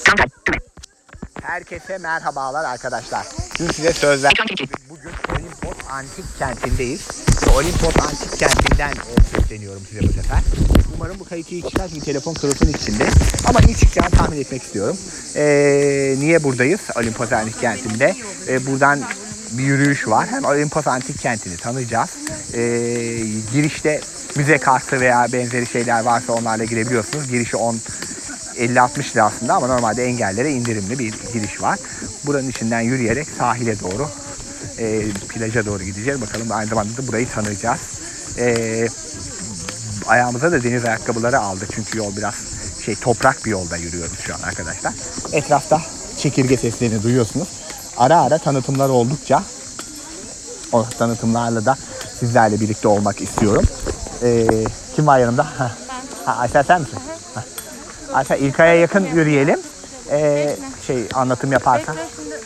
Herkese merhabalar arkadaşlar. Dün size söz verdim. Bugün Olimpos Antik Kenti'ndeyiz. Olimpos Antik Kenti'nden sesleniyorum size bu sefer. Umarım bu kayıt iyi çıkar çünkü telefon kılıfın içinde. Ama iyi çıkacağını tahmin etmek istiyorum. Niye buradayız Olimpos Antik Kenti'nde? Buradan bir yürüyüş var. Hem Olimpos Antik Kenti'ni tanıyacağız. Girişte müze kartı veya benzeri şeyler varsa onlarla girebiliyorsunuz. Girişi 50-60 lira aslında ama normalde engellere indirimli bir giriş var. Buranın içinden yürüyerek sahile doğru, plaja doğru gideceğiz. Bakalım aynı zamanda da burayı tanıyacağız. Ayağımıza da deniz ayakkabıları aldık çünkü yol biraz toprak bir yolda yürüyoruz şu an arkadaşlar. Etrafta çekirge seslerini duyuyorsunuz. Ara ara tanıtımlar oldukça o tanıtımlarla da sizlerle birlikte olmak istiyorum. Kim var yanımda? Aysel sen misin? Aysel İlkay'a yakın yürüyelim. Anlatım yaparsan.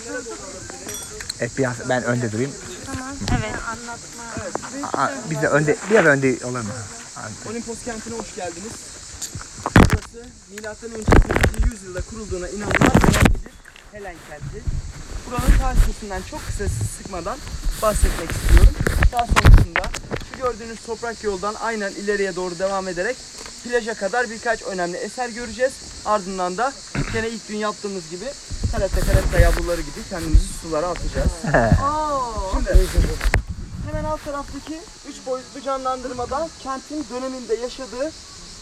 Evet biraz ben önde durayım. Tamam. Evet. Anlatma. Biz de önde, biraz önde olalım mı? Olimpos kentine hoş geldiniz. Burası milattan önce 1. yüzyılda kurulduğuna inanılan önemli bir Helen kenti. Buranın tarihçesinden çok kısa sıkmadan bahsetmek istiyorum. Daha sonrasında şu gördüğünüz toprak yoldan aynen ileriye doğru devam ederek plaja kadar birkaç önemli eser göreceğiz. Ardından da gene ilk gün yaptığımız gibi karetta yavruları gibi kendimizi sulara atacağız. Şimdi hemen alt taraftaki 3 boyutlu canlandırmada kentin döneminde yaşadığı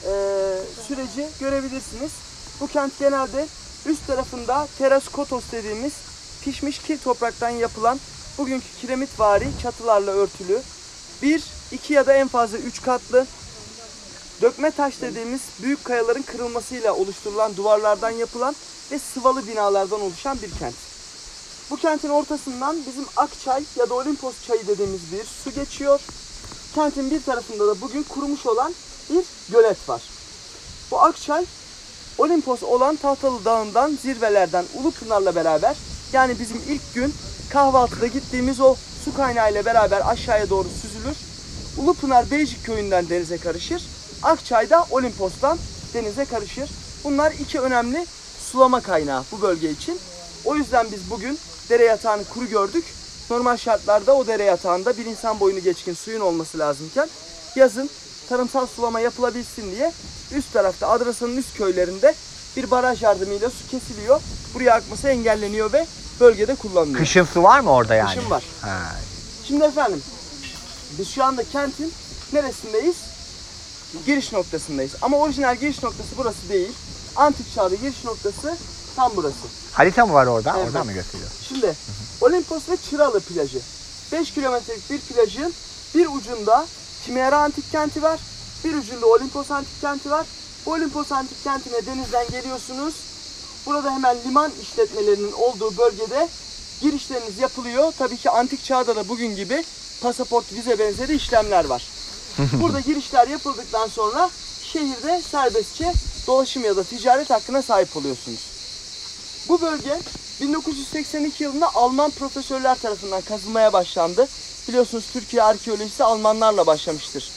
süreci görebilirsiniz. Bu kent genelde üst tarafında teraskotos dediğimiz pişmiş kir topraktan yapılan bugünkü kiremitvari çatılarla örtülü 1, 2 ya da en fazla 3 katlı dökme taş dediğimiz büyük kayaların kırılmasıyla oluşturulan duvarlardan yapılan ve sıvalı binalardan oluşan bir kent. Bu kentin ortasından bizim Akçay ya da Olimpos çayı dediğimiz bir su geçiyor. Kentin bir tarafında da bugün kurumuş olan bir gölet var. Bu Akçay, Olimpos olan Tahtalı Dağı'ndan, zirvelerden Ulupınar'la beraber, yani bizim ilk gün kahvaltıda gittiğimiz o su kaynağı ile beraber aşağıya doğru süzülür. Ulupınar Beycik köyünden denize karışır. Akçay da Olimpos'tan denize karışır. Bunlar iki önemli sulama kaynağı bu bölge için. O yüzden biz bugün dere yatağını kuru gördük. Normal şartlarda o dere yatağında bir insan boyunu geçkin suyun olması lazımken yazın tarımsal sulama yapılabilsin diye üst tarafta Adrasan'ın üst köylerinde bir baraj yardımıyla su kesiliyor. Buraya akması engelleniyor ve bölgede kullanılıyor. Kışın su var mı orada yani? Kışın var. Ha. Şimdi efendim biz şu anda kentin neresindeyiz? Giriş noktasındayız. Ama orijinal giriş noktası burası değil. Antik çağda giriş noktası tam burası. Harita mı var orada? Evet. Oradan mı gösteriyor? Şimdi Olimpos ve Çıralı plajı. 5 kilometrelik bir plajın bir ucunda Kimera Antik Kenti var. Bir ucunda Olimpos Antik Kenti var. Bu Olimpos Antik Kenti'ne denizden geliyorsunuz. Burada hemen liman işletmelerinin olduğu bölgede girişleriniz yapılıyor. Tabii ki antik çağda da bugün gibi pasaport, vize benzeri işlemler var. Burada girişler yapıldıktan sonra şehirde serbestçe dolaşım ya da ticaret hakkına sahip oluyorsunuz. Bu bölge 1982 yılında Alman profesörler tarafından kazılmaya başlandı. Biliyorsunuz Türkiye arkeolojisi Almanlarla başlamıştır.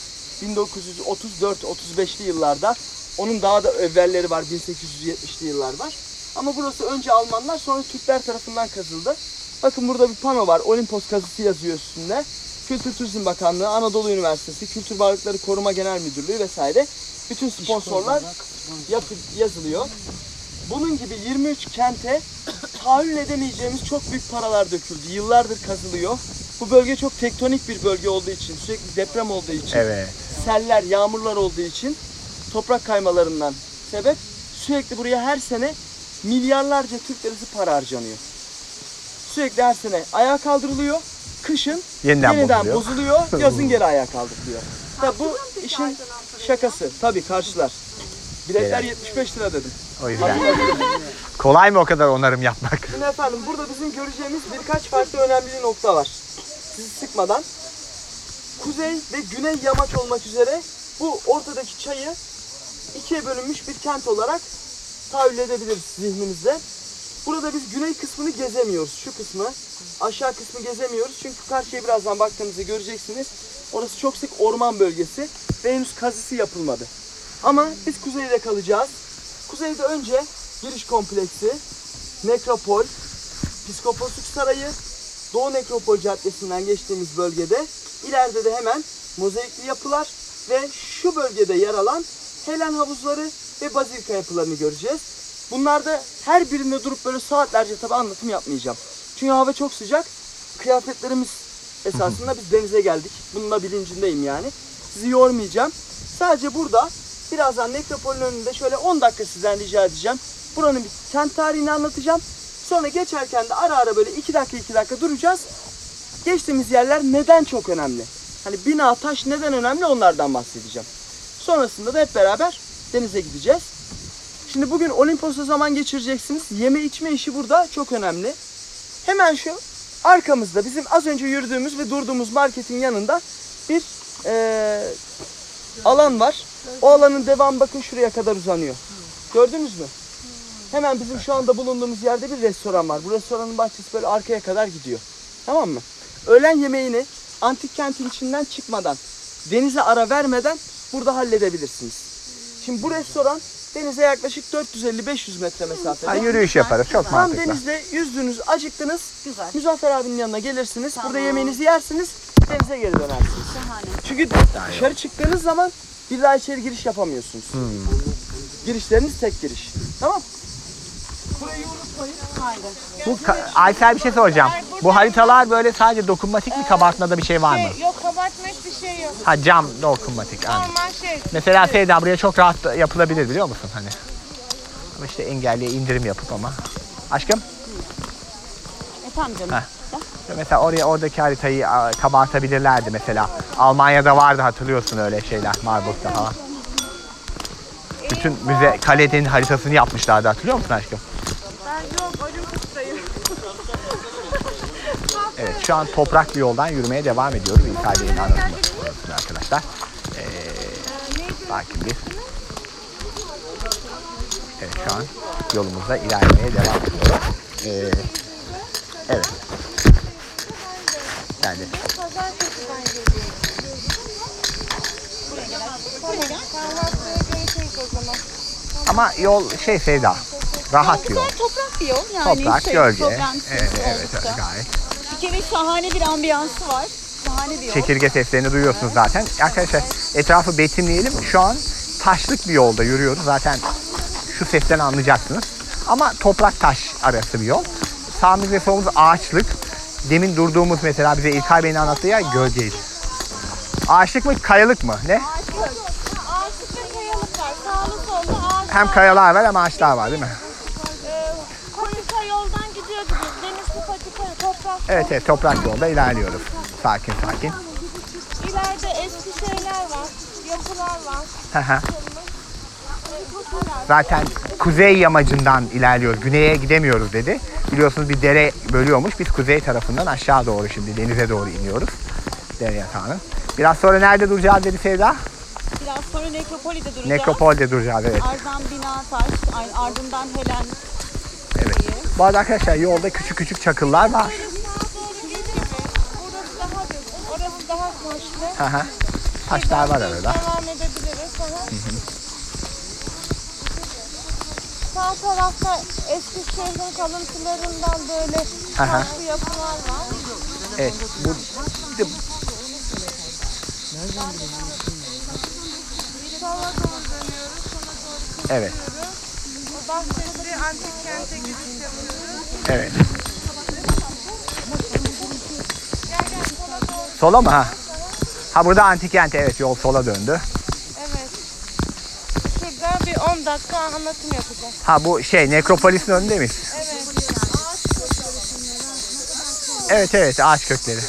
1934-35'li yıllarda. Onun daha da evvelleri var, 1870'li yıllar var. Ama burası önce Almanlar, sonra Türkler tarafından kazıldı. Bakın burada bir pano var. Olimpos kazısı yazıyor üstünde. Kültür Turizm Bakanlığı, Anadolu Üniversitesi, Kültür Varlıkları Koruma Genel Müdürlüğü vesaire. Bütün sponsorlar yazılıyor. Bunun gibi 23 kente tahayyül edemeyeceğimiz çok büyük paralar döküldü. Yıllardır kazılıyor. Bu bölge çok tektonik bir bölge olduğu için, sürekli deprem olduğu için, Evet. seller, yağmurlar olduğu için, toprak kaymalarından sebep sürekli buraya her sene milyarlarca Türk lirası para harcanıyor. Sürekli her sene ayağa kaldırılıyor. Kışın yeniden bozuluyor. Yazın geri ayağa kaldırılıyor. Tabi bu işin şakası. Tabii karşılar. Biletler 75 lira dedim. O yüzden. Kolay mı o kadar onarım yapmak? Şimdi efendim burada bizim göreceğimiz birkaç farklı önemli nokta var. Sizi sıkmadan. Kuzey ve güney yamaç olmak üzere bu ortadaki çayı ikiye bölünmüş bir kent olarak tahayyül edebiliriz zihnimizde. Burada biz güney kısmını gezemiyoruz. Şu kısmı, aşağı kısmı gezemiyoruz. Çünkü karşıya birazdan baktığınızda göreceksiniz. Orası çok sık orman bölgesi ve henüz kazısı yapılmadı. Ama biz kuzeyde kalacağız. Kuzeyde önce giriş kompleksi, nekropol, Piskoposluk Sarayı, Doğu Nekropol Caddesi'nden geçtiğimiz bölgede ileride de hemen mozaikli yapılar ve şu bölgede yer alan Helen havuzları ve bazilika yapılarını göreceğiz. Bunlarda her birinde durup böyle saatlerce tabi anlatım yapmayacağım. Çünkü hava çok sıcak. Kıyafetlerimiz esasında biz denize geldik. Bunun da bilincindeyim yani. Sizi yormayacağım. Sadece burada birazdan nekropolün önünde şöyle 10 dakika sizden rica edeceğim. Buranın bir kent tarihini anlatacağım. Sonra geçerken de ara ara böyle 2 dakika duracağız. Geçtiğimiz yerler neden çok önemli? Hani bina, taş neden önemli onlardan bahsedeceğim. Sonrasında da hep beraber denize gideceğiz. Şimdi bugün Olimpos'ta zaman geçireceksiniz. Yeme içme işi burada çok önemli. Hemen şu arkamızda bizim az önce yürüdüğümüz ve durduğumuz marketin yanında bir alan var. O alanın devamı bakın şuraya kadar uzanıyor. Gördünüz mü? Hemen bizim şu anda bulunduğumuz yerde bir restoran var. Bu restoranın bahçesi böyle arkaya kadar gidiyor. Tamam mı? Öğlen yemeğini antik kentin içinden çıkmadan, denize ara vermeden burada halledebilirsiniz. Şimdi bu restoran denize yaklaşık 450-500 metre mesafede. Yürüyüş yaparız. Çok Tam mantıklı. denizde yüzdünüz, acıktınız. Güzel. Muzaffer abinin yanına gelirsiniz. Tamam. Burada yemeğinizi yersiniz. Denize geri dönersiniz. Şahane. Çünkü dışarı çıktığınız zaman bir daha içeri giriş yapamıyorsunuz. Girişleriniz tek giriş. Tamam. Burayı unutmayın. Haydi. Aysel bir şey soracağım. Bu haritalar böyle sadece dokunmatik mi, kabartmada bir şey var mı? Yok kabartma hiçbir şey yok. Ha, cam dokunmatik. Yani. Normal şey. Mesela Seyda buraya çok rahat yapılabilir biliyor musun hani? Ama işte engelliye indirim yapıp ama. Aşkım? Tamam canım. Heh. Mesela oradaki haritayı kabartabilirlerdi mesela. Almanya'da vardı hatırlıyorsun öyle şeyler Marburg'da falan. Bütün müze kalenin haritasını yapmışlardı hatırlıyor musun aşkım? Ben yok Olimpos'tayım. Evet şu an toprak bir yoldan yürümeye devam ediyoruz. İtalya'nın anlatımı arkadaşlar. Sakin bir. Evet şu an yolumuzda ilerlemeye devam ediyoruz. Evet. Yani. Pazartesi'den geliyorum. Buraya gel. Kahvaltıya görüşürüz o zaman. Ama yol Sevda. Rahat bir yol. Güzel toprak bir yol yani. Toprak, gölge. Problemsiz Evet oldukça. gayet. Bir kere şahane bir ambiyansı var. Şahane bir yol. Çekirge seslerini duyuyorsunuz zaten. Arkadaşlar etrafı betimleyelim. Şu an taşlık bir yolda yürüyoruz. Zaten şu sesten anlayacaksınız. Ama toprak taş arası bir yol. Sağımız ve solumuz ağaçlık. Demin durduğumuz mesela bize İlkay Bey'in anlattığı yer gölgeydi. Ağaçlık mı kayalık mı? Ne? Ağaçlık ve kayalık var. Sağlı sollu ağaçlar. Hem kayalar var hem ağaçlar var değil mi? Patika yoldan gidiyor gibi. Denizli patika, toprak. Evet toprak yolda ilerliyoruz. Sakin. İleride eski şeyler var. Yapılar var. Zaten kuzey yamacından ilerliyoruz. Güneye gidemiyoruz dedi. Biliyorsunuz bir dere bölüyormuş. Biz kuzey tarafından aşağı doğru şimdi denize doğru iniyoruz. Dere yatağının. Biraz sonra nerede duracağız dedi Sevda? Biraz sonra Nekropol'de duracağız. Nekropol'de duracağız evet. Ardından Bina Taş, ardından Helen. Evet. Bu arada arkadaşlar yolda küçük çakıllar var. Böyle sağa doğru gelince burası daha düz. Orası daha taşlı. Taşlar var arada. Devam edebiliriz. Sağ tarafta eski şehrin kalıntılarından böyle taşlı yapılar var. Evet. Bu Sola doğru dönüyoruz. Sola doğru evet. Bu bahsettiği antik kente giriş yapıyoruz. Evet. Gel sola doğru. Sola mı ha? Ha burada antik kent evet yol sola döndü. Evet. Şurada bir 10 dakika anlatım yapacağız. Ha bu nekropolisin önünde miyiz? Evet. Evet ağaç kökleri.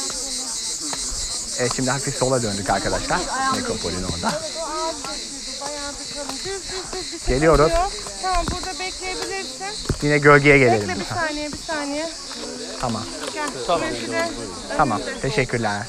Evet şimdi hafif sola döndük arkadaşlar. Nekropolin orada. Bayağı bir kalın. Düz. Geliyoruz. Tamam burada bekleyebilirsin. Yine gölgeye gelelim. Bekle bir saniye. Tamam. Gel. Mesile. Tamam. Teşekkürler.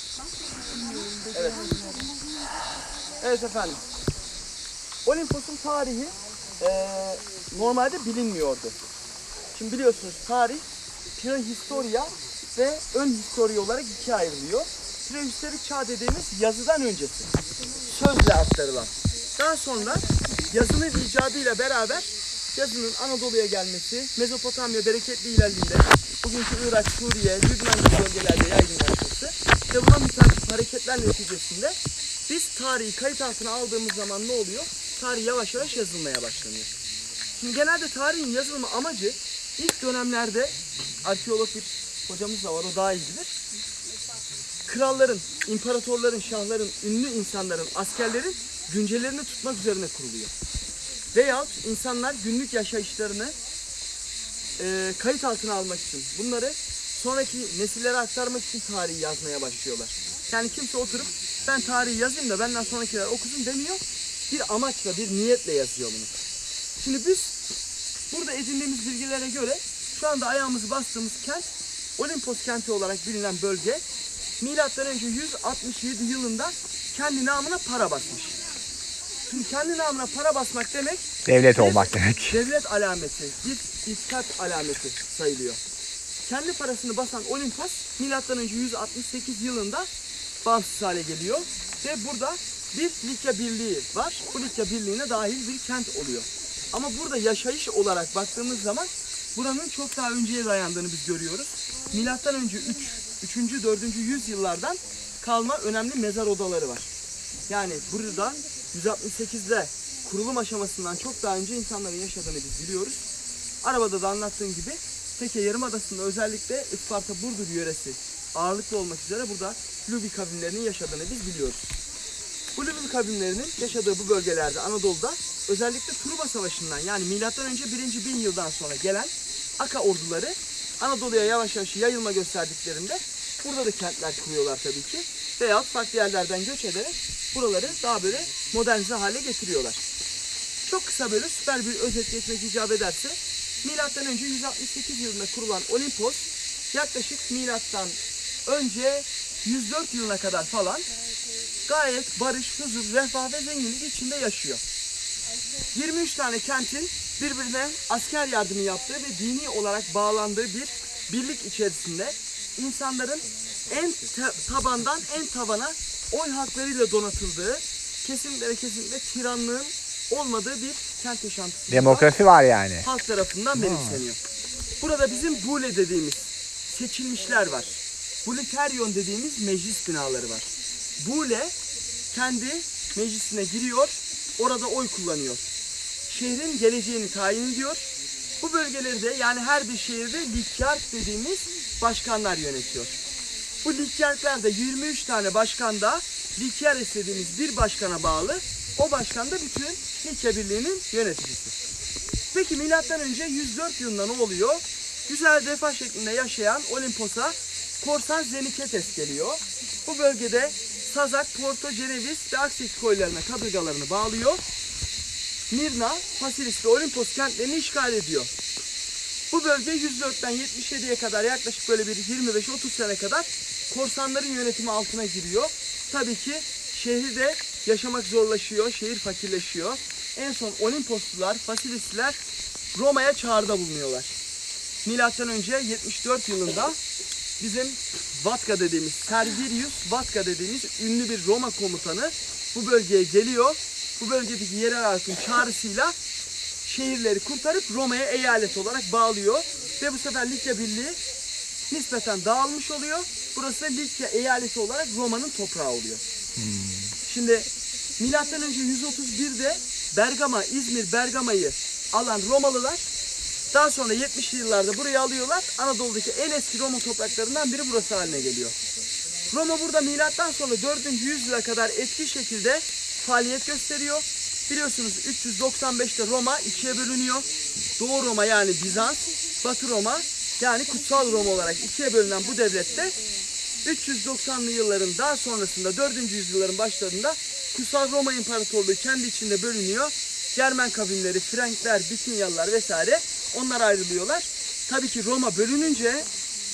Evet efendim. Olimpos'un tarihi normalde bilinmiyordu. Şimdi biliyorsunuz tarih prehistoria ve ön historia olarak ikiye ayrılıyor. Prehistorik çağ dediğimiz yazıdan öncesi. Sözle aktarılan. Daha sonra yazının icadıyla beraber yazının Anadolu'ya gelmesi, Mezopotamya bereketli ilerliğinde bugünkü Irak, Suriye, Lübnan gibi bölgelerde yaygınlaşması ve buna mütakip hareketler neticesinde biz tarihi kayıt altına aldığımız zaman ne oluyor? Tarih yavaş yavaş yazılmaya başlanıyor. Şimdi genelde tarihin yazılma amacı ilk dönemlerde, arkeolog bir hocamız da var, o daha iyi bilir. Kralların, imparatorların, şahların, ünlü insanların, askerlerin güncelerini tutmak üzerine kuruluyor. Veyahut insanlar günlük yaşayışlarını kayıt altına almak için, bunları sonraki nesillere aktarmak için tarihi yazmaya başlıyorlar. Yani kimse oturup ben tarihi yazayım da benden sonrakiler okusun demiyor. Bir amaçla, bir niyetle yazıyor bunu. Şimdi biz burada edindiğimiz bilgilere göre şu anda ayağımızı bastığımız kent Olimpos kenti olarak bilinen bölge milattan önce 167 yılında kendi namına para basmış. Şimdi kendi namına para basmak demek Devlet olmak demek. devlet alameti, bir itikat alameti sayılıyor. Kendi parasını basan Olimpos milattan önce 168 yılında bağımsız hale geliyor ve burada bir Likya Birliği var. Bu Likya Birliği'ne dahil bir kent oluyor. Ama burada yaşayış olarak baktığımız zaman buranın çok daha önceye dayandığını biz görüyoruz. Milattan önce 3. 4. yüzyıllardan kalma önemli mezar odaları var. Yani burada 168'de kurulum aşamasından çok daha önce insanların yaşadığını biz biliyoruz. Arabada da anlattığım gibi Teke Yarımadası'nda özellikle Isparta Burdur yöresi ağırlıklı olmak üzere burada Lubi kavimlerinin yaşadığını biz biliyoruz. Bu Lubi kavimlerinin yaşadığı bu bölgelerde Anadolu'da özellikle Truva Savaşı'ndan yani milattan önce 1. 1000 yıldan sonra gelen Aka orduları Anadolu'ya yavaş yavaş yayılma gösterdiklerinde burada da kentler kuruyorlar tabii ki. Veyahut farklı yerlerden göç ederek buraları daha böyle modernize hale getiriyorlar. Çok kısa böyle süper bir özet geçmek icap ederse milattan önce 168 yılında kurulan Olimpos yaklaşık milattan önce 104 yılına kadar falan gayet barış, huzur, refah ve zenginlik içinde yaşıyor. 23 tane kentin birbirine asker yardımı yaptığı ve dini olarak bağlandığı bir birlik içerisinde insanların en tabandan en tavana oy haklarıyla donatıldığı, kesinlikle tiranlığın olmadığı bir kent yaşantısı. Demokrasi var yani. Halk tarafından benimseniyor. Burada bizim bule dediğimiz seçilmişler var. Buleteryon dediğimiz meclis binaları var. Bule kendi meclisine giriyor, orada oy kullanıyor. Şehrin geleceğini tayin ediyor. Bu bölgeleri de yani her bir şehirde likyark dediğimiz başkanlar yönetiyor. Bu likyarklar da 23 tane başkan da likyares dediğimiz bir başkana bağlı. O başkan da bütün Likya Birliği'nin yöneticisi. Peki milattan önce 104 yılında ne oluyor? Güzel refah şeklinde yaşayan Olimpos'a korsan Zeniketes geliyor. Bu bölgede Sazak, Porto, Ceneviz ve Aksit koylarına kadırgalarını bağlıyor. Mirna, Fasilis ve Olimpos kentlerini işgal ediyor. Bu bölge 104'ten 77'ye kadar yaklaşık böyle bir 25-30 sene kadar korsanların yönetimi altına giriyor. Tabii ki şehirde yaşamak zorlaşıyor, şehir fakirleşiyor. En son Olimposlular, Fasilisliler Roma'ya çağrıda bulunuyorlar. Milattan önce 74 yılında bizim Vatka dediğimiz, Servilius Vatka dediğimiz ünlü bir Roma komutanı bu bölgeye geliyor. Bu bölgedeki yerel halkın çağrısıyla şehirleri kurtarıp Roma'ya eyalet olarak bağlıyor. Ve bu sefer Likya Birliği nispeten dağılmış oluyor. Burası da Likya eyaleti olarak Roma'nın toprağı oluyor. Şimdi milattan önce 131'de Bergama, İzmir, Bergama'yı alan Romalılar daha sonra 70'li yıllarda burayı alıyorlar. Anadolu'daki en eski Roma topraklarından biri burası haline geliyor. Roma burada milattan sonra 4. yüzyıla kadar etki şekilde faaliyet gösteriyor. Biliyorsunuz 395'te Roma ikiye bölünüyor. Doğu Roma yani Bizans, Batı Roma yani Kutsal Roma olarak ikiye bölünen bu devlette 390'lı yılların daha sonrasında 4. yüzyılların başlarında Kutsal Roma İmparatorluğu kendi içinde bölünüyor. Germen kavimleri, Frankler, Bitinyalılar vesaire onlar ayrılıyorlar. Tabii ki Roma bölününce,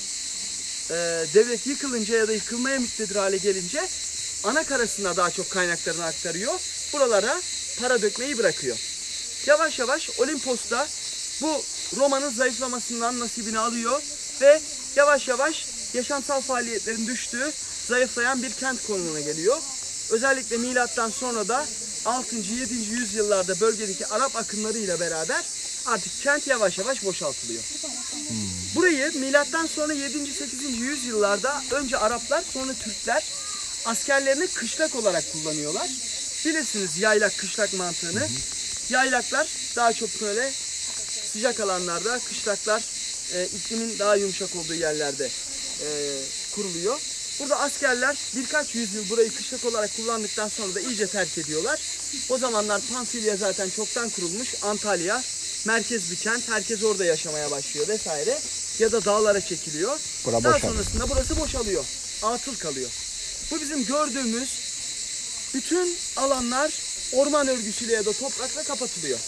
devlet yıkılınca ya da yıkılmaya muktedir hale gelince ana karasına daha çok kaynaklarını aktarıyor. Buralara para dökmeyi bırakıyor. Yavaş yavaş Olimpos'ta bu Roma'nın zayıflamasından nasibini alıyor ve yavaş yavaş yaşamsal faaliyetlerin düştüğü, zayıflayan bir kent konumuna geliyor. Özellikle milattan sonra da 6. 7. yüzyıllarda bölgedeki Arap akınlarıyla beraber artık kent yavaş yavaş boşaltılıyor. Burayı milattan sonra 7. 8. yüzyıllarda önce Araplar sonra Türkler askerlerini kışlak olarak kullanıyorlar. Bilirsiniz yaylak kışlak mantığını. Yaylaklar daha çok böyle sıcak alanlarda, kışlaklar iklimin daha yumuşak olduğu yerlerde kuruluyor. Burada askerler birkaç yüzyıl burayı kışlak olarak kullandıktan sonra da iyice terk ediyorlar. O zamanlar Pampilya zaten çoktan kurulmuş. Antalya merkez bir kent. Herkes orada yaşamaya başlıyor vesaire. Ya da dağlara çekiliyor. Daha sonrasında burası boşalıyor. Atıl kalıyor. Bu bizim gördüğümüz bütün alanlar orman örgüsüyle ya da toprakla kapatılıyor.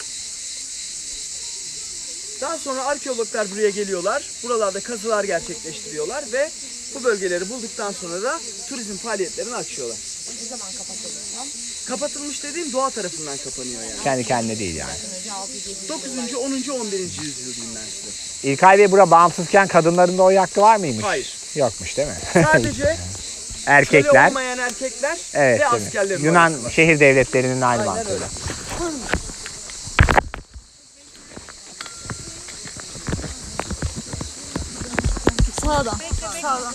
Daha sonra arkeologlar buraya geliyorlar. Buralarda kazılar gerçekleştiriyorlar ve bu bölgeleri bulduktan sonra da turizm faaliyetlerini açıyorlar. Ne zaman kapatıldı? Kapatılmış dediğim doğa tarafından kapanıyor yani. Kendi kendine değil yani. 9. 10. 11. yüzyıl diyeyim ben size. İlkay Bey bura bağımsızken kadınların da oy hakkı var mıymış? Hayır. Yokmuş değil mi? Sadece erkekler. köle olmayan erkekler Evet, ve değil mi? askerlerin Yunan oyları var. şehir devletlerinin aynı Aynen mantığıyla. öyle. Sağdan. Sağdan.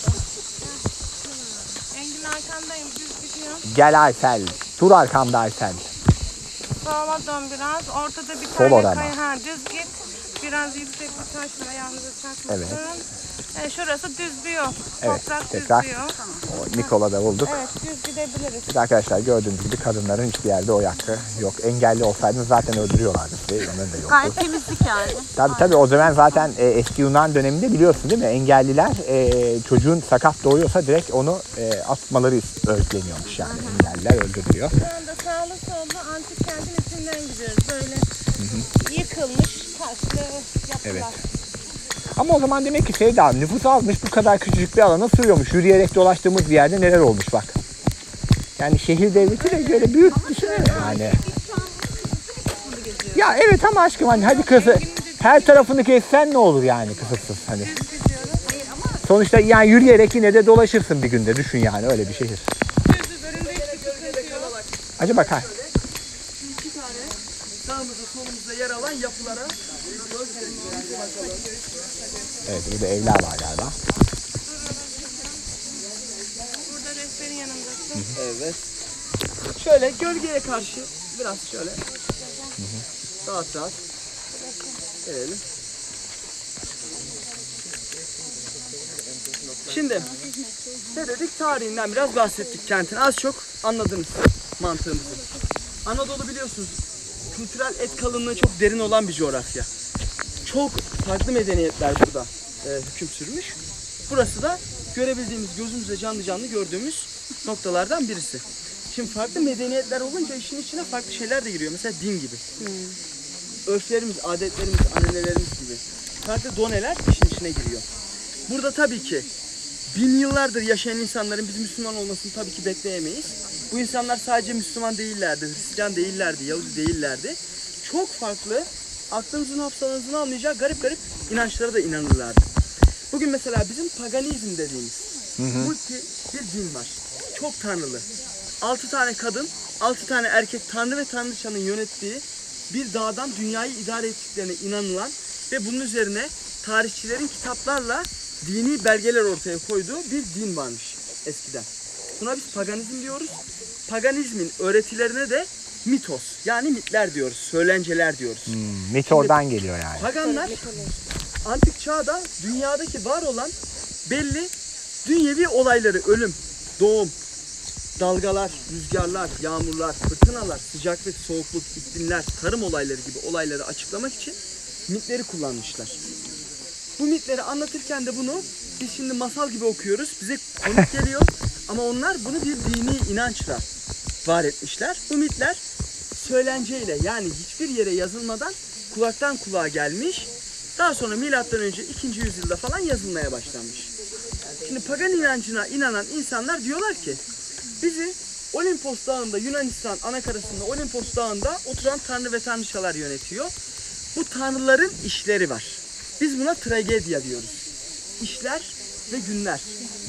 Engin arkandayım, düz gidiyorum. Gel Aysel. Dur arkamda Aysel. Sola dön biraz. Ortada bir Sol tane orana. kaya. Ha, düz git. Biraz yüksek bir taş var. Ayağınıza çarpmasın. Şurası düz bir yol. Evet, Toprak tekrar. düz bir yol. O Nikola'da bulduk. Evet, düz gidebiliriz. Biz arkadaşlar gördüğünüz gibi kadınların hiçbir yerde oy hakkı yok. Engelli olsaydınız zaten öldürüyorlardı sizi. Onların da yoktu. Gayet temizlik yani. Tabii o zaman zaten eski Yunan döneminde biliyorsun değil mi? Engelliler çocuğun sakat doğuyorsa direkt onu asmaları öğütleniyormuş yani. Engelliler öldürülüyor. Şu anda sağlı sollu antik kentin içinden gidiyoruz. Böyle yıkılmış taşlı yapılar. Evet. Ama o zaman demek ki Sevda nüfus azmış, bu kadar küçücük bir alana sığıyormuş. Yürüyerek dolaştığımız bir yerde neler olmuş bak. Yani şehir devleti de böyle büyük düşünüyor yani. Ya evet ama aşkım hani hadi kızı her tarafını gezsen ne olur yani kısıtsız hani. Sonuçta yani yürüyerek yine de dolaşırsın bir günde, düşün yani öyle bir şehir. Acaba bak ha. İki tane sağımızda solumuzda yer alan yapılara Evet, burada evler var galiba. Burada rehberin yanındasın. Evet. Şöyle gölgeye karşı biraz şöyle. Rahat rahat. Gelelim. Şimdi ne dedik? Tarihinden biraz bahsettik kentin. Az çok anladınız mantığımızı. Anadolu biliyorsunuz kültürel et kalınlığı çok derin olan bir coğrafya. Çok farklı medeniyetler burada hüküm sürmüş. Burası da görebildiğimiz, gözümüzle canlı canlı gördüğümüz noktalardan birisi. Şimdi farklı medeniyetler olunca işin içine farklı şeyler de giriyor. Mesela din gibi. Örflerimiz, adetlerimiz, ananelerimiz gibi. Farklı doneler işin içine giriyor. Burada tabii ki bin yıllardır yaşayan insanların biz Müslüman olmasını tabii ki bekleyemeyiz. Bu insanlar sadece Müslüman değillerdi, Hristiyan değillerdi, Yahudi değillerdi. Çok farklı, aklınızın hafızanızın almayacağı garip garip inançlara da inanırlardı. Bugün mesela bizim paganizm dediğimiz multi bir din var. Çok tanrılı. 6 tane kadın, 6 tane erkek tanrı ve tanrıçanın yönettiği bir dağdan dünyayı idare ettiklerine inanılan ve bunun üzerine tarihçilerin kitaplarla dini belgeler ortaya koyduğu bir din varmış eskiden. Buna biz paganizm diyoruz. Paganizmin öğretilerine de mitos yani mitler diyoruz, söylenceler diyoruz. Mit oradan geliyor yani. Paganlar antik çağda dünyadaki var olan belli dünyevi olayları, ölüm, doğum, dalgalar, rüzgarlar, yağmurlar, fırtınalar, sıcaklık, soğukluk, iklimler, tarım olayları gibi olayları açıklamak için mitleri kullanmışlar. Bu mitleri anlatırken de bunu biz şimdi masal gibi okuyoruz. Bize komik geliyor ama onlar bunu bir dini inançla var etmişler. Bu mitler söylenceyle yani hiçbir yere yazılmadan kulaktan kulağa gelmiş. Daha sonra milattan önce 2. yüzyılda falan yazılmaya başlanmış. Şimdi pagan inancına inanan insanlar diyorlar ki bizi Olimpos Dağı'nda, Yunanistan anakarasında Olimpos Dağı'nda oturan tanrı ve tanrıçalar yönetiyor. Bu tanrıların işleri var. Biz buna tragedya diyoruz. İşler ve günler.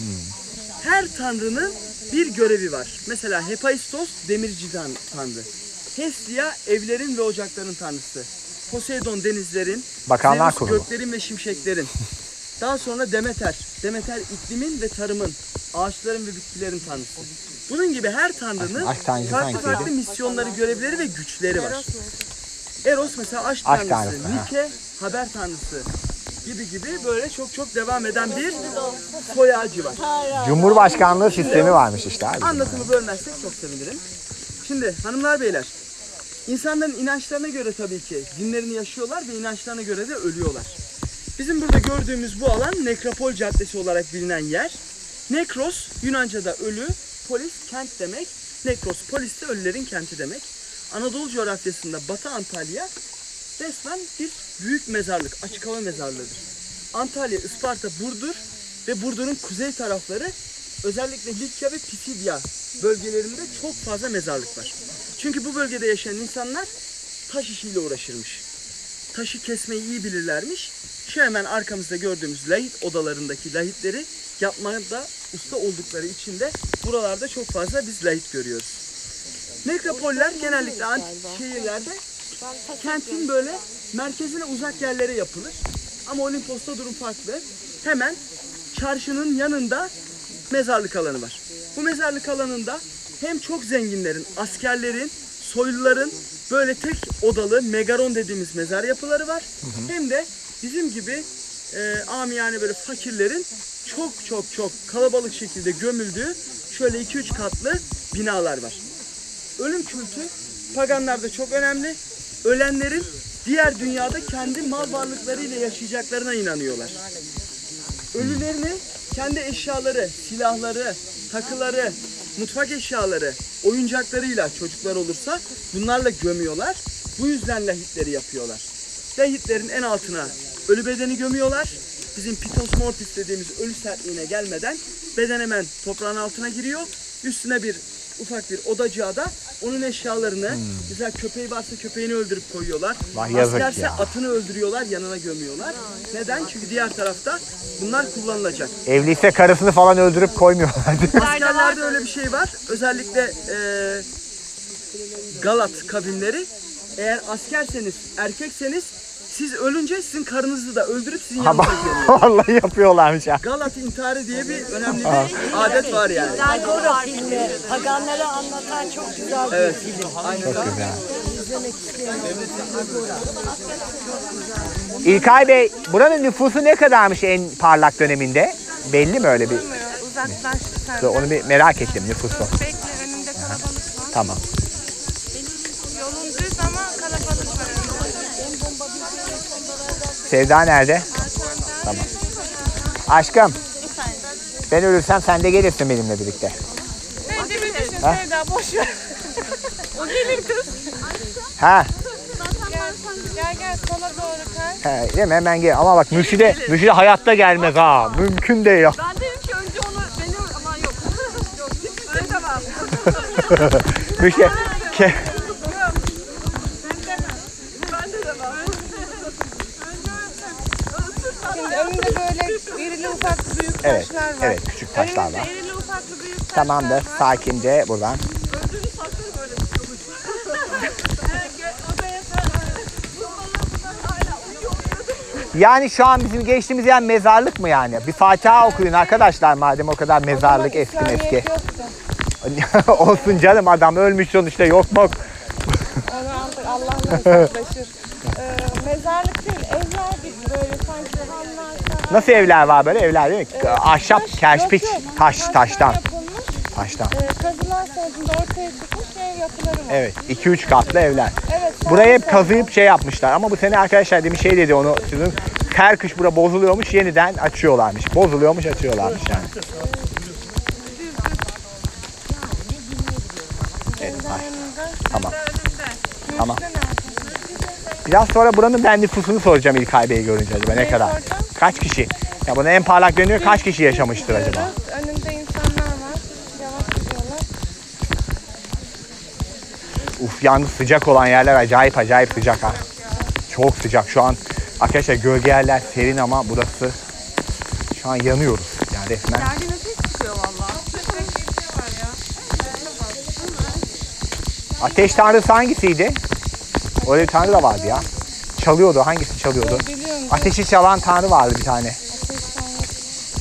Her tanrının bir görevi var. Mesela Hephaistos demirci tanrı. Hestia evlerin ve ocakların tanrısı. Poseidon denizlerin, Bakanlar Zeus Kurulu. göklerin ve şimşeklerin. Daha sonra Demeter. Demeter iklimin ve tarımın, ağaçların ve bitkilerin tanrısı. Bunun gibi her tanrının Aşk tanrısı farklı hangisiydi? farklı misyonları, görevleri ve güçleri var. Eros mesela aşk Aşk tanrısı, tanrısı, ha. Nike haber tanrısı gibi böyle çok devam eden bir soy ağacı var. Cumhurbaşkanlığı sistemi varmış işte abi. Anlatımı bölmezsek çok sevinirim. Şimdi hanımlar beyler, insanların inançlarına göre tabii ki dinlerini yaşıyorlar ve inançlarına göre de ölüyorlar. Bizim burada gördüğümüz bu alan Nekropol Caddesi olarak bilinen yer. Nekros Yunanca'da ölü, polis kent demek. Nekros polis de ölülerin kenti demek. Anadolu coğrafyasında Batı Antalya resmen bir büyük mezarlık, açık hava mezarlığıdır. Antalya, Isparta, Burdur ve Burdur'un kuzey tarafları özellikle Likya ve Pisidya bölgelerinde çok fazla mezarlık var. Çünkü bu bölgede yaşayan insanlar taş işiyle uğraşırmış. Taşı kesmeyi iyi bilirlermiş. Şu hemen arkamızda gördüğümüz lahit odalarındaki lahitleri yapmada usta oldukları için de buralarda çok fazla biz lahit görüyoruz. Nekropoller genellikle şehirlerde kentin böyle merkezine uzak yerlere yapılır. Ama Olimpos'ta durum farklı. Hemen çarşının yanında mezarlık alanı var. Bu mezarlık alanında hem çok zenginlerin, askerlerin, soyluların böyle tek odalı megaron dediğimiz mezar yapıları var. Hem de bizim gibi amiyane böyle fakirlerin çok kalabalık şekilde gömüldüğü şöyle 2-3 katlı binalar var. Ölüm kültü paganlarda çok önemli. Ölenlerin diğer dünyada kendi mal varlıklarıyla yaşayacaklarına inanıyorlar. Ölülerini kendi eşyaları, silahları, takıları, mutfak eşyaları, oyuncaklarıyla çocuklar olursa bunlarla gömüyorlar. Bu yüzden lahitleri yapıyorlar. Lahitlerin en altına ölü bedeni gömüyorlar. Bizim pitos mortis dediğimiz ölü sertliğine gelmeden beden hemen toprağın altına giriyor. Üstüne bir ufak bir odacığa da onun eşyalarını, mesela köpeği varsa köpeğini öldürüp koyuyorlar. Vah, yazık Askerse ya. atını öldürüyorlar, yanına gömüyorlar. Neden? Çünkü diğer tarafta bunlar kullanılacak. Evliyse karısını falan öldürüp koymuyorlar. Askerlerde öyle bir şey var. Özellikle Galat kavimleri, eğer askerseniz, erkekseniz siz ölünce sizin karınızı da öldürüp sizin yanınıza geliyor. Vallahi yapıyorlarmış ya. Galat intiharı diye bir önemli bir adet var yani. Agora filmi. Paganları anlatan çok güzel bir Evet, film. aynen. Çok güzel. İzlemek isteyen. İlkay Bey, buranın nüfusu ne kadarmış en parlak döneminde? Belli mi öyle bir? Uzaklaştı sen. Onu bir merak ettim nüfusu. Bekle, önünde kalabalık var. Tamam. Yolun düz ama kalabalık var önünde. Sevda nerede? Tamam. Aşkım, ben ölürsem sen de gelirsin benimle birlikte. Bence bir düşün Ha? Sevda, boş ver. O gelir kız. Ha, Gel sola doğru kay. he, değil mi? Hemen gel. Ama bak Mürşide hayatta gelmez ha. Mümkün değil. Ben dedim ki önce onu beni ama yok. Yok. Ben de var. Mürşide, Ben de var. Şimdi önünde böyle irili ufaklı büyük Evet, taşlar var. evet, küçük taşlar var. Önünde irili ufaklı büyük taşlar Tamamdır, var. sakince buradan. Öldüğünüz taşları böyle tutuyormuş. Odaya hala uyuyor. Yani şu an bizim geçtiğimiz yer mezarlık mı yani? Bir Fatiha okuyun arkadaşlar madem o kadar mezarlık eski İslamiyet meski. yoktu. Olsun canım, adam ölmüş sonuçta, yok mu? Onu artık Allah'la hesaplaşır. Mezarlık değil, evler gibi böyle sanki hanlar. Nasıl evler var böyle, evler değil mi? Ahşap, kerpiç, taştan. Taştan. Taştan. Kazılar sonucunda ortaya çıkmış ev yapıları var. Evet, 2-3 katlı evler. Evet, Burayı hep kazıyıp şey yapmışlar ama bu sene arkadaşlar demiş şey dedi onu sizin, her kış bura bozuluyormuş, yeniden açıyorlarmış. Bozuluyormuş, açıyorlarmış yani. Evet, bak. Tamam. Tamam. Biraz sonra buranın ben nüfusunu soracağım İlkay Bey'i görünce acaba ne kadar? soracağım? Kaç kişi? Ya buna en parlak dönüyor, kaç kişi yaşamıştır acaba? Önünde insanlar var. Yavaş gidiyorlar. Uf, yalnız sıcak olan yerler acayip sıcak ha. Çok sıcak şu an. Arkadaşlar gölge yerler serin ama burası şu an yanıyoruz. Yani resmen. Derdi nefes çıkıyor valla. var ya. Ateş tanrısı hangisiydi? Öyle bir tanrı da vardı ya. çalıyordu. Hangisi çalıyordu? Biliyor musun? Ateşi çalan tanrı vardı bir tane. Ateş tanrısı.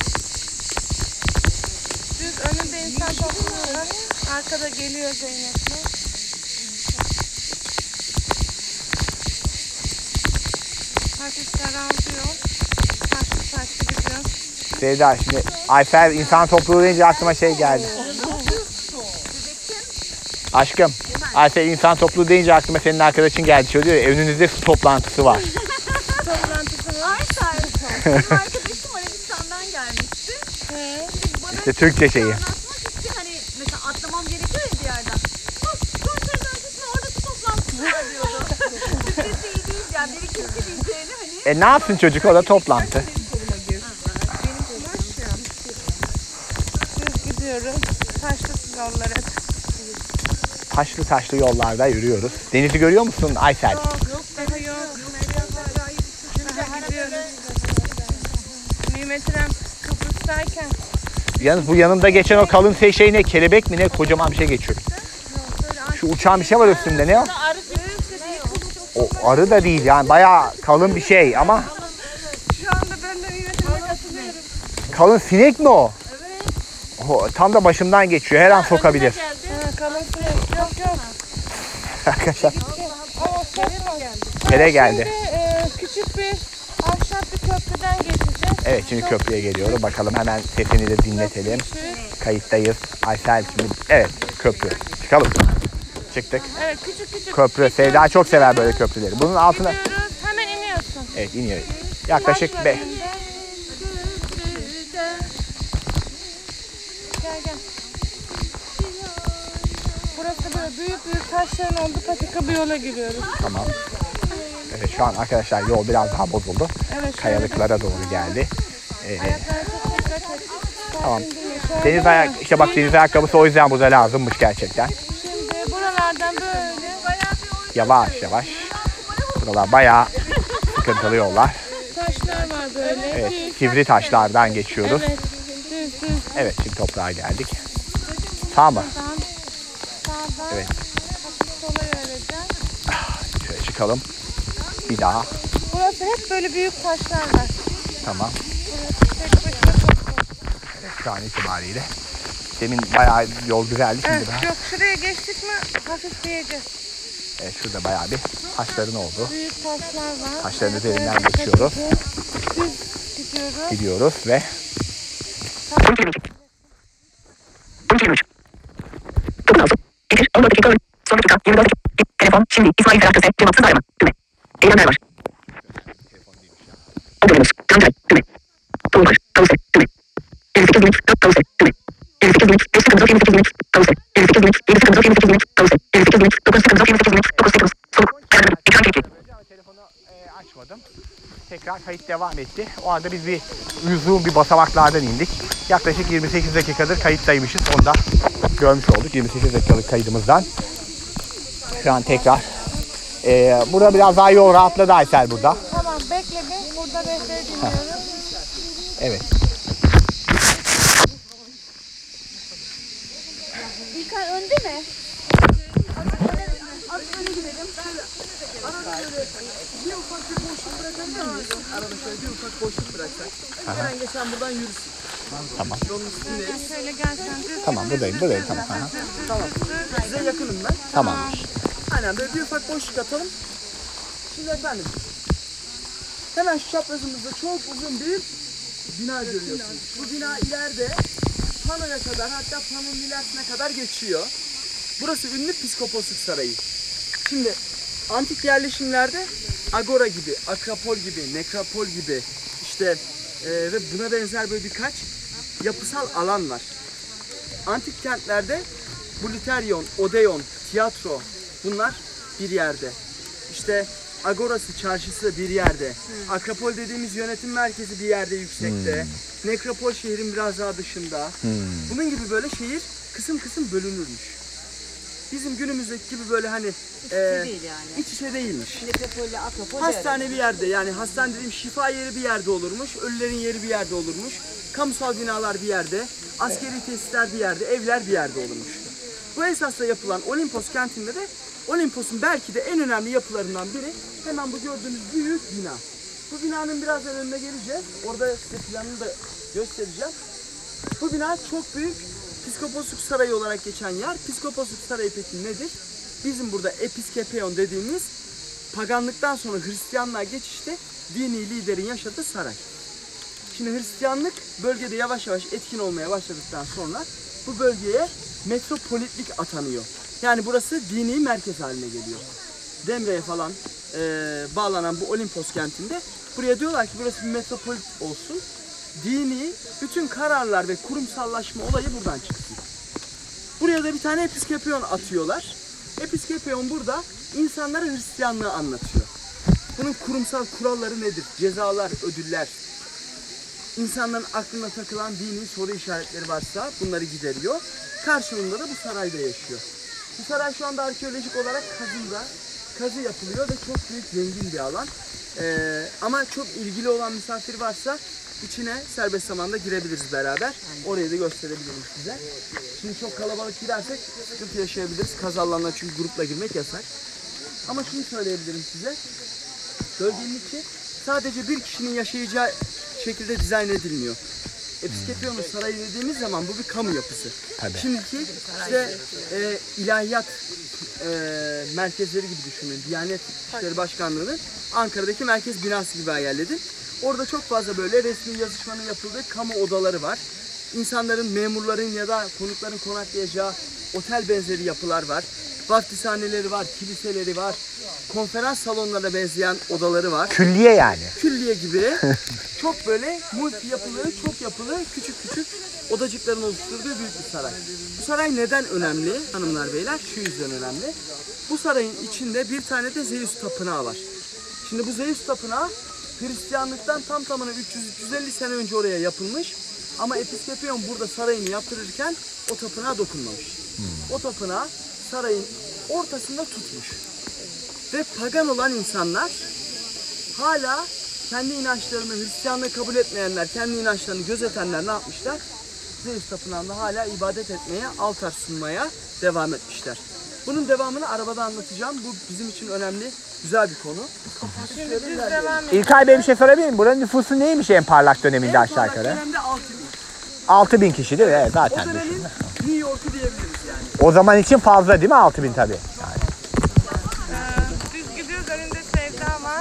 Düz önünde insan topluluğu var. Arkada geliyor Zeynep'le. Hafif daraltıyor. Taşlı gidiyor. Sevda şimdi Ayfer insan topluluğu deyince aklıma şey geldi. Aşkım, Ayfer insan topluluğu deyince aklıma senin arkadaşın geldi. Şöyle diyor ya, önünüzde su toplantısı var. Toplantısı var. Benim arkadaşım Arabistan'dan gelmişti. Bana İşte Türkçe şeyi. anlatmak için hani mesela atlamam gerekiyor ya bir yerden. Bak kontrolün öncesinde orada su toplantısı var diyordu. Türkçesi iyi değil yani. Bir ikinci diyeceğini hani. Ne yapsın çocuk, o da toplantı. Düz gidiyorum. Taşlı yollara. Taşlı taşlı yollarda yürüyoruz. Denizi görüyor musun Ayfer? Yok daha yok. Daha gidiyoruz. Nimet İrem Kıbrıs'tayken Yalnız bu yanında geçen o kalın şey ne? Kelebek mi ne? Kocaman bir şey geçiyor. Şu uçan bir şey var üstünde, ne o? Arı görürse diye O arı da değil yani, bayağı kalın bir şey ama şu anda ben de Nimet İrem'e katılıyorum. kalın sinek mi o? Evet. O, tam da başımdan geçiyor, her an sokabilir. Ha, kalın sinek. Yok. Arkadaşlar O ses var. kere geldi. Şimdi küçük bir ahşap bir köprüden geçeceğiz. Evet, şimdi köprüye geliyorum. Bakalım, hemen sesini de dinletelim. Kayıttayız. Aysel şimdi, evet, köprü. Çıkalım. Çıktık. Evet, küçük Köprü. Sevda çok sever böyle köprüleri. Bunun altına... gidiyoruz. Hemen iniyorsun. Evet, iniyoruz. Yaklaşık Taş var be. önünde. Gel. Burası böyle büyük taşların olduğu patika bir yola giriyoruz. Tamam. Evet, şu an arkadaşlar yol biraz daha bozuldu. Evet, şöyle Kayalıklara doğru geldi. ayaklara çok dikkat et. Tamam. Şöyle Deniz ayak, işte bak, deniz ayakkabısı o yüzden burada lazımmış gerçekten. Şimdi buralardan böyle Yavaş. Buralar bayağı sıkıntılı yollar. taşlar var böyle. Evet, Büyük sivri taşlardan geçiyoruz. Evet, düz. Evet, şimdi toprağa geldik. Sağ mı? Sağdan Evet. hafif sola yöneleceğiz. Şöyle çıkalım. Bir daha. Burası hep böyle büyük taşlar var. Tamam. Burası tek başına çok zor. Evet, şu an itibariyle. Demin bayağı yol güzeldi, şimdi Evet, daha. yok şuraya geçtik mi hafif diyeceğiz. Evet, şurada bayağı bir taşların olduğu. Büyük taşlar var. Taşların Ayaklara üzerinden dikkat geçiyoruz. edeceğiz. Düz gidiyoruz. Gidiyoruz ve Telefon şimdi İsmail Ferhat Köse cevapsız arama düğme. Eylemler var. Abonemiz Cancay düğme. Toolbar Kavuse düğme. 58 Linux Kavuse düğme. 58 Linux 58 Linux Kavuse. 58 Linux 58 Linux Kavuse. 58 Linux 98 Linux 98 Soluk. Ekran keki. telefonu açmadım. Tekrar kayıt devam etti. O anda biz bir uzun bir basamaklardan indik. Yaklaşık 28 dakikadır kayıttaymışız. Onu da görmüş olduk 28 dakikalık kaydımızdan. Şu an tekrar. Burada biraz daha yol rahatladı Aysel burada. Tamam bekle bir. Burada rehberi dinliyoruz. Evet. İlkay önde mi? Az öne gidelim. Bir ufak bir boşluk bırakabilir miyiz? Arada şöyle bir ufak boşluk bıraksak. Herhangi sen buradan yürüsün. Tamam. Yolun üstündeyiz. Şöyle gelsen düz. Tamam, buradayım tamam. Aha. Tamam. Size yakınım ben. Tamamdır. Aynen böyle bir ufak boşluk atalım. Şimdi efendim. Hemen şu çaprazımızda çok uzun bir bina görüyorsunuz. Bu bina ileride panoya kadar, hatta panonun ilerisine kadar geçiyor. Burası ünlü Pskoposluk Sarayı. Şimdi antik yerleşimlerde agora gibi, akropol gibi, nekropol gibi işte ve buna benzer böyle birkaç yapısal alan var. Antik kentlerde Buliteryon, Odeon, tiyatro bunlar bir yerde. İşte agorası, çarşısı bir yerde. Akropol dediğimiz yönetim merkezi bir yerde yüksekte. Nekropol şehrin biraz daha dışında. Bunun gibi böyle şehir kısım kısım bölünürmüş. Bizim günümüzdeki gibi böyle hani değil yani. iç içe değilmiş. Nekropolle akropol Hastane bir yerde, yani hastane dediğim şifa yeri bir yerde olurmuş, ölülerin yeri bir yerde olurmuş, kamusal binalar bir yerde, askeri tesisler bir yerde, evler bir yerde olurmuş. Bu esasla yapılan Olimpos kentinde de Olimpos'un belki de en önemli yapılarından biri hemen bu gördüğünüz büyük bina. Bu binanın birazdan önüne geleceğiz. Orada size planını da göstereceğim. Bu bina çok büyük. Piskoposluk Sarayı olarak geçen yer. Piskoposluk Sarayı peki nedir? Bizim burada Episkopeion dediğimiz paganlıktan sonra Hristiyanlığa geçişte dini liderin yaşadığı saray. Şimdi Hristiyanlık bölgede yavaş yavaş etkin olmaya başladıktan sonra bu bölgeye metropolitlik atanıyor. Yani burası dini merkez haline geliyor. Demre'ye falan bağlanan bu Olimpos kentinde buraya diyorlar ki burası bir metropolit olsun. Dini bütün kararlar ve kurumsallaşma olayı buradan çıksın. Buraya da bir tane Episkopeion atıyorlar. Episkopeion burada insanlara Hristiyanlığı anlatıyor. Bunun kurumsal kuralları nedir? Cezalar, ödüller. İnsanların aklına takılan dini soru işaretleri varsa bunları gideriyor. Karşılığında da bu sarayda yaşıyor. Bu saray şu anda arkeolojik olarak kazı yapılıyor ve çok büyük zengin bir alan. Ama çok ilgili olan misafir varsa içine serbest zamanda girebiliriz beraber. Orayı da gösterebilirim size. Şimdi çok kalabalık girersek sıkıntı yaşayabiliriz. Kazı alanına çünkü grupla girmek yasak. Ama şunu söyleyebilirim size. Bölgenin içi sadece bir kişinin yaşayacağı şekilde dizayn edilmiyor. Episkopion'un sarayı dediğimiz zaman bu bir kamu yapısı. Tabii. Şimdiki işte ilahiyat merkezleri gibi düşünün. Diyanet İşleri Başkanlığı'nın Ankara'daki merkez binası gibi hayal edin. Orada çok fazla böyle resmi yazışmanın yapıldığı kamu odaları var. İnsanların, memurların ya da konukların konaklayacağı otel benzeri yapılar var. Vaftizhaneleri var, kiliseleri var. Konferans salonlarına benzeyen odaları var. Külliye yani. Külliye gibi çok böyle multi yapılı, çok yapılı, küçük küçük odacıkların oluşturduğu büyük bir saray. Bu saray neden önemli hanımlar beyler? Şu yüzden önemli. Bu sarayın içinde bir tane de Zeus tapınağı var. Şimdi bu Zeus tapınağı Hristiyanlıktan tam tamına 300-350 sene önce oraya yapılmış. Ama Episkopeion burada sarayını yaptırırken o tapınağa dokunmamış. O tapınağı sarayın ortasında tutmuş. Ve pagan olan insanlar hala kendi inançlarını, Hristiyanlığı kabul etmeyenler, kendi inançlarını gözetenler ne yapmışlar? Zeus tapınağında hala ibadet etmeye, altar sunmaya devam etmişler. Bunun devamını arabada anlatacağım. Bu bizim için önemli, güzel bir konu. Şimdi biz devam edelim. İlkay Bey bir şey sorabilir miyim? Buranın nüfusu neymiş en parlak döneminde En aşağı parlak yukarı? dönemde 6000. 6000 kişi değil mi? Evet O zaten. dönemin New York'u diyebiliriz yani. O zaman için fazla değil mi 6000 tabii? Yani. Düz gidiyoruz, önünde Sevda var.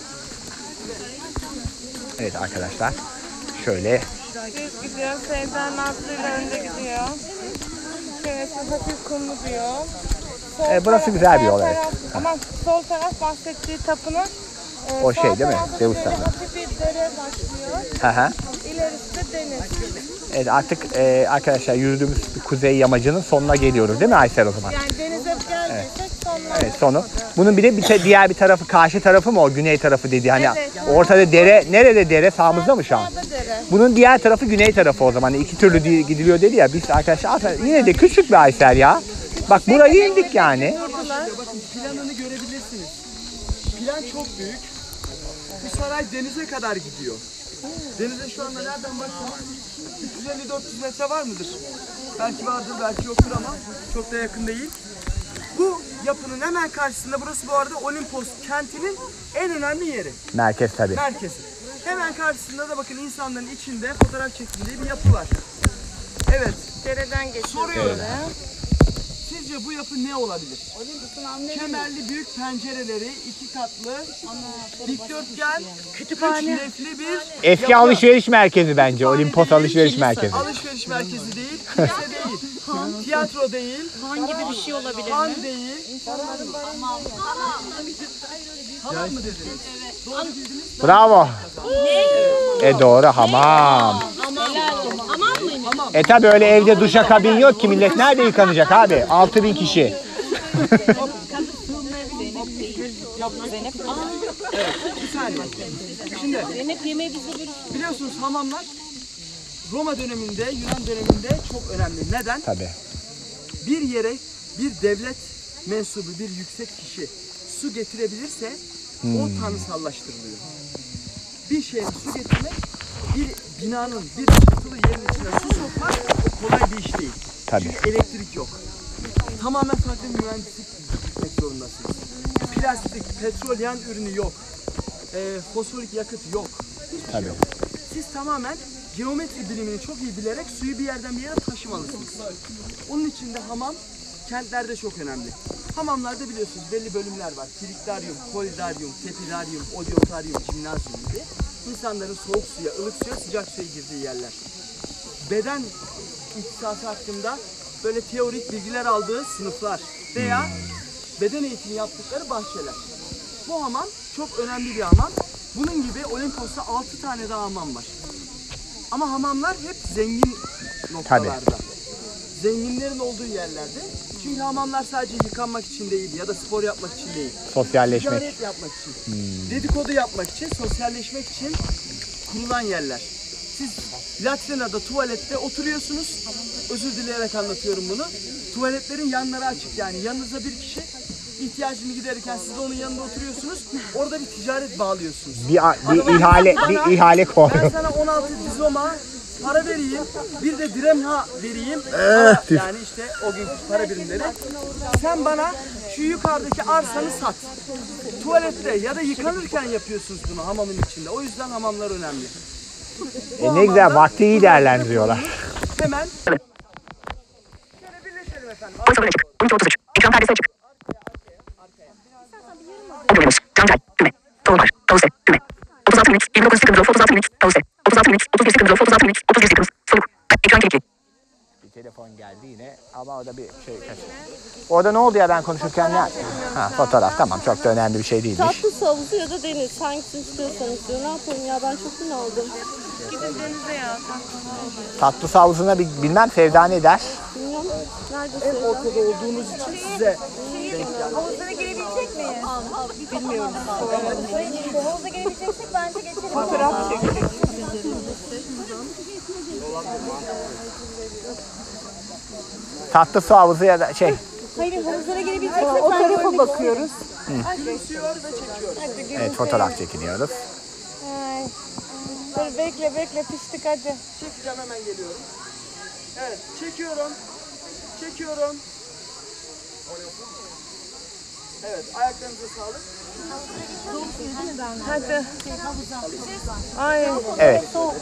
Evet arkadaşlar. Şöyle Düz gidiyor, Sevda Nazlı'yla önde gidiyor. Şöyle hafif kumlu diyor. burası güzel bir yol, evet. Ama sol taraf bahsettiği tapınak. O sağ şey değil mi? tarafta Zeus şöyle tapınağı. hafif bir dere başlıyor. hı hı. İlerisi de deniz. Evet artık arkadaşlar yürüdüğümüz kuzey yamacının sonuna geliyoruz değil mi Aysel o zaman? Yani denize geldiysek sonuna. Evet sonu. Bunun bir de diğer bir tarafı, karşı tarafı mı o güney tarafı dedi. Hani Evet. ortada dere, nerede dere? Sağımızda mı şu an? Sağda dere. Bunun diğer tarafı güney tarafı o zaman. İki türlü gidiliyor dedi ya. Biz arkadaşlar aslında yine de küçük bir Aysel ya. Bak burayı indik yani. Bakın planını görebilirsiniz. Plan çok büyük. Bu saray denize kadar gidiyor. Denize şu anda nereden baksanız 350-400 metre var mıdır? Belki vardır, belki yoktur ama çok da yakın değil. Bu yapının hemen karşısında, burası bu arada Olimpos kentinin en önemli yeri. Merkez tabii. Merkezi. Hemen karşısında da bakın insanların içinde fotoğraf çekildiği bir yapı var. Evet. Dereden geçiyor. Soruyorum. böyle. Sizce bu yapı ne olabilir? Kemerli büyük pencereleri, iki katlı, dikdörtgen, üçlefli bir Eski yapı. alışveriş merkezi bence. Olimpos alışveriş merkezi. Alışveriş merkezi değil, kilise değil, tiyatro değil, Han gibi bir şey olabilir han mi? değil. Hamam mı dediniz? Doğru bildiniz. Bravo. Doğru hamam. Hamam mıymış? Tabi öyle evde duşakabin yok ki millet nerede yıkanacak abi? 6000 kişi. Bir saniye. Şimdi Zeynep yemeği bize bir biliyorsunuz hamamlar Roma döneminde, Yunan döneminde çok önemli. Neden? Tabi. Bir yere bir devlet mensubu, bir yüksek kişi su getirebilirse o tanrısallaştırılıyor. Bir şehre su getirmek, bir binanın, bir çatılı yerin içine su sokmak kolay bir iş değil. Tabii. Çünkü elektrik yok. Tamamen farklı bir mühendislik etmek zorundasınız. Plastik, petrol yan ürünü yok. Fosforik yakıt yok. Hiçbir şey yok. Siz tamamen geometri bilimini çok iyi bilerek suyu bir yerden bir yere taşımalısınız. Onun için de hamam kentlerde çok önemli. Hamamlarda biliyorsunuz belli bölümler var. Triktaryum, kolidaryum, tepidaryum, odiotaryum, jimnazyum gibi. İnsanların soğuk suya, ılık suya, sıcak suya girdiği yerler. Beden ihtisası hakkında böyle teorik bilgiler aldığı sınıflar veya beden eğitimi yaptıkları bahçeler. Bu hamam çok önemli bir hamam. Bunun gibi Olimpos'ta 6 tane daha hamam var. Ama hamamlar hep zengin noktalarda. Zenginlerin olduğu yerlerde. Çünkü hamamlar sadece yıkanmak için değil ya da spor yapmak için değil. Sosyalleşmek. Ticaret yapmak için, dedikodu yapmak için, sosyalleşmek için kurulan yerler. Siz latrinada, tuvalette oturuyorsunuz. Özür dileyerek anlatıyorum bunu. Tuvaletlerin yanları açık yani. Yanınızda bir kişi ihtiyacını giderirken siz de onun yanında oturuyorsunuz. Orada bir ticaret bağlıyorsunuz. Bir ihale koy. Ben sana 16 dizoma para vereyim, bir de diremha vereyim. Para, yani işte o günkü para birimleri. Sen bana şu yukarıdaki arsanı sat. Tuvalette ya da yıkanırken yapıyorsunuz bunu hamamın içinde. O yüzden hamamlar önemli. Ne güzel, vakti iyi değerlendiriyorlar. Hemen şöyle birleşelim efendim. Orası açık. 12.33. Ekran perdesi açık. Audio Canlı düğme. Toolbar. Pause. Düğme. 36 minut. 29 seconds off. 36 minut. Pause. 36 minut. 31 seconds off. 36 minut. 31 seconds. Soluk. Ekran kilitli. Bir telefon geldi yine ama o da bir şey kaçırdı. Orada ne oldu ya ben konuşurken ne? Ha, fotoğraf, tamam, çok da önemli bir şey değilmiş. Tatlı havuzu ya da deniz. Hangisini istiyorsanız diyor. Ne yapayım ya, ben çok bunaldım. Gidin denize ya. Tatlı havuzuna bilmem Sevda ne der? Bilmiyorum. Nerede En ortada olduğunuz için size Havuzlara girebilecek miyiz? Bilmiyorum. Havuza girebileceksek bence geçelim. fotoğraf çekecek. Tatlı su havuzu ya da şey. Hayır, havuzlara girebileceksek O tarafa bakıyoruz. Evet, fotoğraf çekiniyoruz. Dur bekle piştik hadi. çekeceğim, hemen geliyorum. Evet, çekiyorum. Çekiyorum. Evet, ayaklarınıza sağlık. Hadi. Ay. Evet.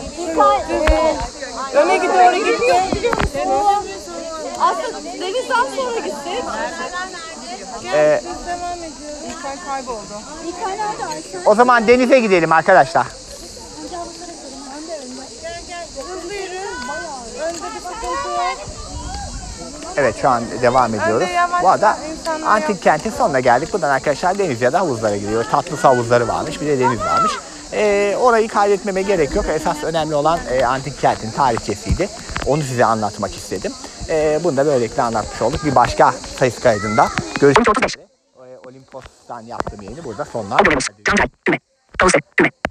Öne doğru gitti. Aslında denizden sonra gittik. Biz devam ediyoruz. İlkay kayboldu. O zaman denize gidelim arkadaşlar. Hızlı yürü. Önde bir sıkıntı yok. Evet, şu an devam ediyoruz. Hadi yavaş, Bu arada insanlar antik kentin sonuna geldik. Buradan arkadaşlar deniz ya da havuzlara gidiyoruz. Tatlı su havuzları varmış, bir de deniz varmış. Orayı kaydetmeme gerek yok. Esas önemli olan antik kentin tarihçesiydi. Onu size anlatmak istedim. Bunu da böylelikle anlatmış olduk. Bir başka sayıs kaydında görüşmek üzere. Olimpos'tan yaptığım yayını burada sonlandırıyorum. Audio Canlı düğme. Pause. Düğme.